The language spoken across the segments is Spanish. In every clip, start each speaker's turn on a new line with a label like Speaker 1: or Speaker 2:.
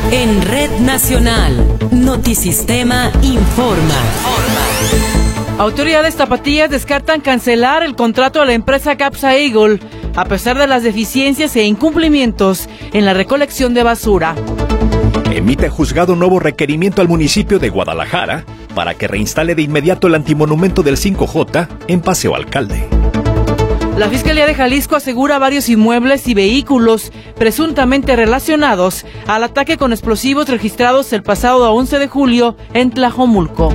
Speaker 1: En Red Nacional, Notisistema informa.
Speaker 2: Autoridades tapatías descartan cancelar el contrato a la empresa Capsa Eagle, a pesar de las deficiencias e incumplimientos en la recolección de basura.
Speaker 3: Emite juzgado nuevo requerimiento al municipio de Guadalajara para que reinstale de inmediato el antimonumento del 5J en Paseo Alcalde.
Speaker 2: La Fiscalía de Jalisco asegura varios inmuebles y vehículos presuntamente relacionados al ataque con explosivos registrados el pasado 11 de julio en Tlajomulco.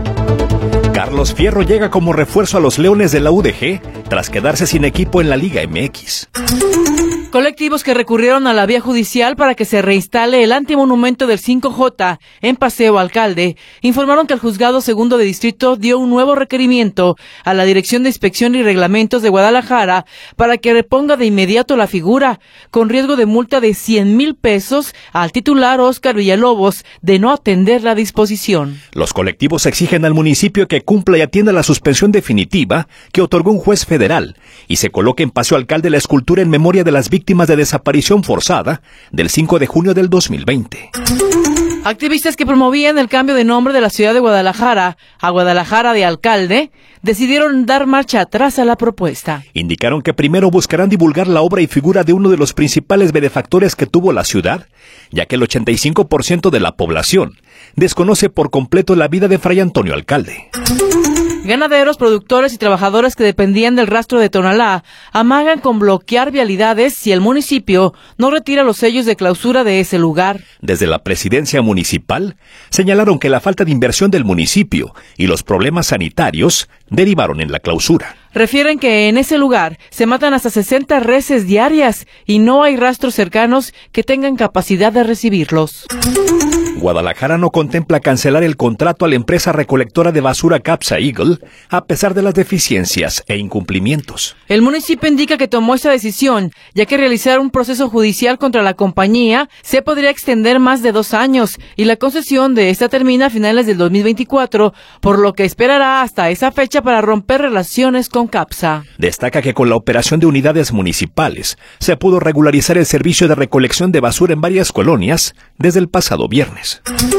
Speaker 3: Carlos Fierro llega como refuerzo a los Leones de la UDG tras quedarse sin equipo en la Liga MX.
Speaker 2: Colectivos que recurrieron a la vía judicial para que se reinstale el antimonumento del 5J en Paseo Alcalde informaron que el Juzgado Segundo de Distrito dio un nuevo requerimiento a la Dirección de Inspección y Reglamentos de Guadalajara para que reponga de inmediato la figura, con riesgo de multa de 100,000 pesos al titular Óscar Villalobos de no atender la disposición.
Speaker 3: Los colectivos exigen al municipio que cumpla y atienda la suspensión definitiva que otorgó un juez federal y se coloque en Paseo Alcalde la escultura en memoria de las víctimas de desaparición forzada del 5 de junio del 2020.
Speaker 2: Activistas que promovían el cambio de nombre de la ciudad de Guadalajara a Guadalajara de Alcalde decidieron dar marcha atrás a la propuesta.
Speaker 3: Indicaron que primero buscarán divulgar la obra y figura de uno de los principales benefactores que tuvo la ciudad, ya que el 85% de la población desconoce por completo la vida de Fray Antonio Alcalde.
Speaker 2: Ganaderos, productores y trabajadores que dependían del rastro de Tonalá amagan con bloquear vialidades si el municipio no retira los sellos de clausura de ese lugar.
Speaker 3: Desde la presidencia municipal señalaron que la falta de inversión del municipio y los problemas sanitarios derivaron en la clausura.
Speaker 2: Refieren que en ese lugar se matan hasta 60 reses diarias y no hay rastros cercanos que tengan capacidad de recibirlos.
Speaker 3: Guadalajara no contempla cancelar el contrato a la empresa recolectora de basura Capsa Eagle, a pesar de las deficiencias e incumplimientos.
Speaker 2: El municipio indica que tomó esta decisión, ya que realizar un proceso judicial contra la compañía se podría extender más de 2 años, y la concesión de esta termina a finales del 2024, por lo que esperará hasta esa fecha para romper relaciones con Capsa.
Speaker 3: Destaca que con la operación de unidades municipales se pudo regularizar el servicio de recolección de basura en varias colonias desde el pasado viernes.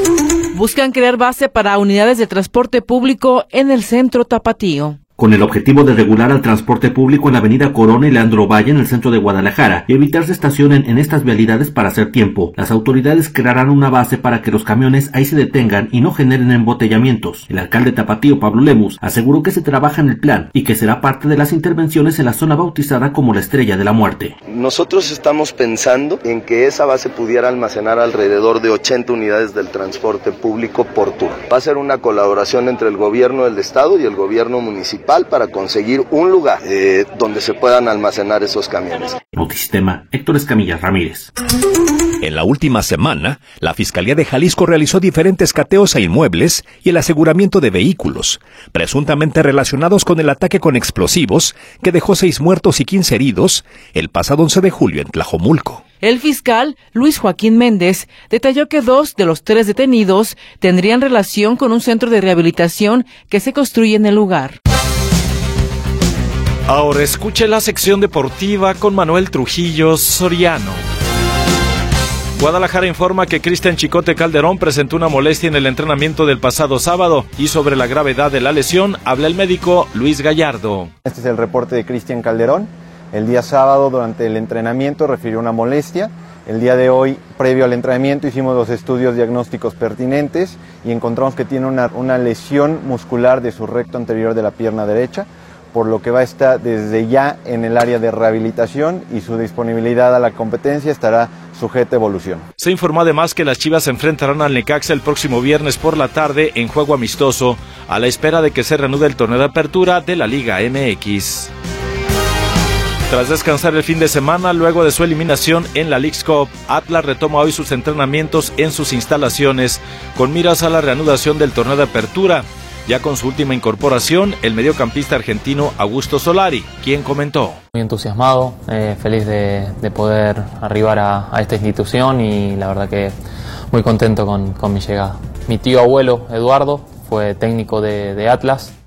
Speaker 2: Buscan crear base para unidades de transporte público en el centro tapatío.
Speaker 4: Con el objetivo de regular al transporte público en la avenida Corona y Leandro Valle en el centro de Guadalajara y evitar se estacionen en estas vialidades para hacer tiempo, las autoridades crearán una base para que los camiones ahí se detengan y no generen embotellamientos. El alcalde tapatío, Pablo Lemus, aseguró que se trabaja en el plan y que será parte de las intervenciones en la zona bautizada como la Estrella de la Muerte.
Speaker 5: Nosotros estamos pensando en que esa base pudiera almacenar alrededor de 80 unidades del transporte público por turno. Va a ser una colaboración entre el gobierno del estado y el gobierno municipal para conseguir un lugar donde se puedan almacenar esos camiones.
Speaker 4: Notisistema, Héctor Escamilla Ramírez.
Speaker 3: En la última semana, la Fiscalía de Jalisco realizó diferentes cateos a inmuebles y el aseguramiento de vehículos, presuntamente relacionados con el ataque con explosivos que dejó 6 muertos y 15 heridos el pasado 11 de julio en Tlajomulco.
Speaker 2: El fiscal, Luis Joaquín Méndez, detalló que 2 de los 3 detenidos tendrían relación con un centro de rehabilitación que se construye en el lugar.
Speaker 6: Ahora escuche la sección deportiva con Manuel Trujillo Soriano. Guadalajara informa que Cristian Chicote Calderón presentó una molestia en el entrenamiento del pasado sábado y sobre la gravedad de la lesión habla el médico Luis Gallardo.
Speaker 7: Este es el reporte de Cristian Calderón. El día sábado durante el entrenamiento refirió una molestia. El día de hoy, previo al entrenamiento, hicimos los estudios diagnósticos pertinentes y encontramos que tiene una lesión muscular de su recto anterior de la pierna derecha, por lo que va a estar desde ya en el área de rehabilitación y su disponibilidad a la competencia estará sujeta a evolución.
Speaker 6: Se informó además que las Chivas se enfrentarán al Necaxa el próximo viernes por la tarde en juego amistoso, a la espera de que se reanude el torneo de apertura de la Liga MX. Tras descansar el fin de semana, luego de su eliminación en la Leagues Cup, Atlas retoma hoy sus entrenamientos en sus instalaciones, con miras a la reanudación del torneo de apertura. Ya con su última incorporación, el mediocampista argentino Augusto Solari, quien comentó:
Speaker 8: muy entusiasmado, feliz de poder arribar a esta institución y la verdad que muy contento con mi llegada. Mi tío abuelo Eduardo fue técnico de Atlas,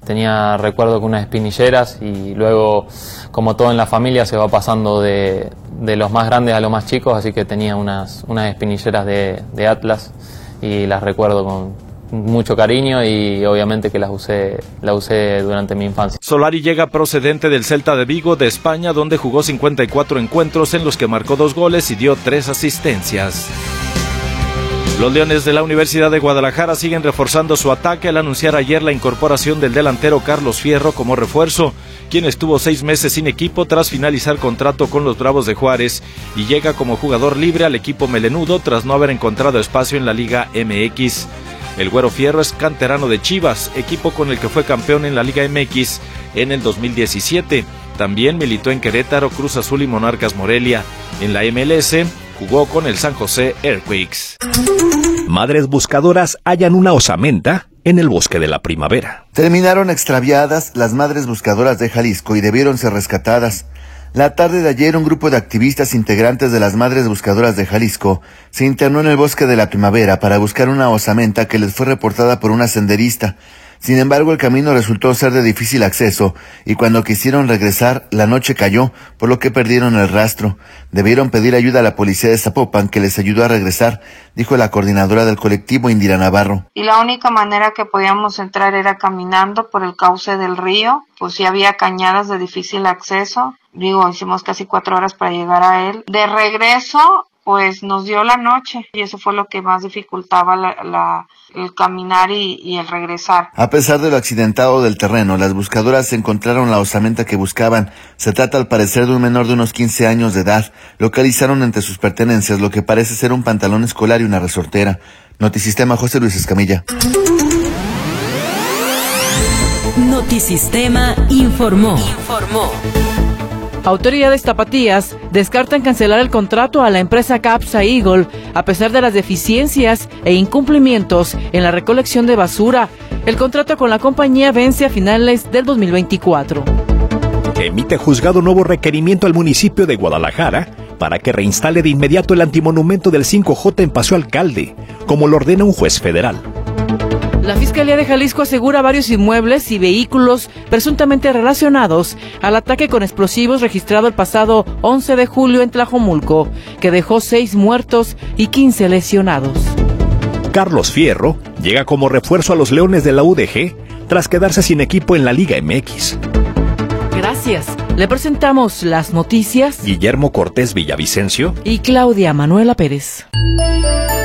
Speaker 8: tenía recuerdo con unas espinilleras y luego, como todo en la familia, se va pasando de los más grandes a los más chicos, así que tenía unas espinilleras de Atlas y las recuerdo con mucho cariño y obviamente que la usé durante mi infancia.
Speaker 6: Solari llega procedente del Celta de Vigo de España, donde jugó 54 encuentros en los que marcó 2 goles y dio 3 asistencias. Los Leones de la Universidad de Guadalajara siguen reforzando su ataque al anunciar ayer la incorporación del delantero Carlos Fierro como refuerzo, quien estuvo 6 meses sin equipo tras finalizar contrato con los Bravos de Juárez y llega como jugador libre al equipo melenudo tras no haber encontrado espacio en la Liga MX. El Güero Fierro es canterano de Chivas, equipo con el que fue campeón en la Liga MX en el 2017. También militó en Querétaro, Cruz Azul y Monarcas Morelia. En la MLS jugó con el San José Earthquakes.
Speaker 3: Madres buscadoras hallan una osamenta en el bosque de la primavera.
Speaker 9: Terminaron extraviadas las madres buscadoras de Jalisco y debieron ser rescatadas. La tarde de ayer, un grupo de activistas integrantes de las Madres Buscadoras de Jalisco se internó en el bosque de la primavera para buscar una osamenta que les fue reportada por una senderista. Sin embargo, el camino resultó ser de difícil acceso y cuando quisieron regresar, la noche cayó, por lo que perdieron el rastro. Debieron pedir ayuda a la policía de Zapopan, que les ayudó a regresar, dijo la coordinadora del colectivo, Indira Navarro.
Speaker 10: Y la única manera que podíamos entrar era caminando por el cauce del río, pues sí había cañadas de difícil acceso. Hicimos casi 4 horas para llegar a él. De regreso, pues nos dio la noche y eso fue lo que más dificultaba el caminar y el regresar.
Speaker 9: A pesar de lo accidentado del terreno, las buscadoras encontraron la osamenta que buscaban. Se trata al parecer de un menor de unos 15 años de edad. Localizaron entre sus pertenencias lo que parece ser un pantalón escolar y una resortera. Notisistema, José Luis Escamilla.
Speaker 1: Notisistema informó.
Speaker 2: Autoridades tapatías descartan cancelar el contrato a la empresa Capsa Eagle a pesar de las deficiencias e incumplimientos en la recolección de basura. El contrato con la compañía vence a finales del 2024.
Speaker 3: Emite juzgado nuevo requerimiento al municipio de Guadalajara para que reinstale de inmediato el antimonumento del 5J en Paseo Alcalde, como lo ordena un juez federal.
Speaker 2: La Fiscalía de Jalisco asegura varios inmuebles y vehículos presuntamente relacionados al ataque con explosivos registrado el pasado 11 de julio en Tlajomulco, que dejó 6 muertos y 15 lesionados.
Speaker 3: Carlos Fierro llega como refuerzo a los Leones de la UDG tras quedarse sin equipo en la Liga MX.
Speaker 2: Gracias. Le presentamos las noticias.
Speaker 3: Guillermo Cortés Villavicencio
Speaker 2: y Claudia Manuela Pérez.